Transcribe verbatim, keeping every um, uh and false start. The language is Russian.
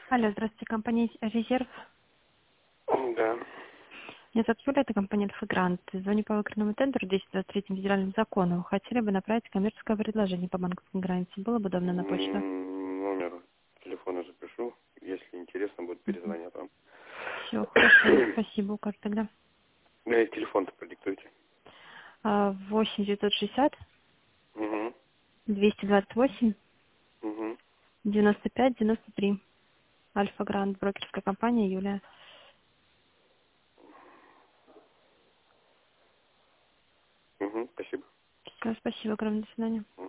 Алло, здравствуйте, компания «Резерв». Да. Меня зовут Юля, это компания «Альфа Грант». Звоню по выкройному тендеру двести двадцать третьему федеральному закону. Хотели бы направить коммерческое предложение по банковской гарантии. Было бы удобно на почту? М, Номер телефона запишу. Если интересно, будет перезвонят вам. Все, хорошо, спасибо. Укажу тогда. Да, телефон-то продиктуйте. А, восемь девятьсот шестьдесят Угу. двести двадцать восемь Угу. девяносто пять девяносто три. «Альфа Грант», брокерская компания Юлия. Угу. Спасибо. Все, спасибо, огромное, до свидания.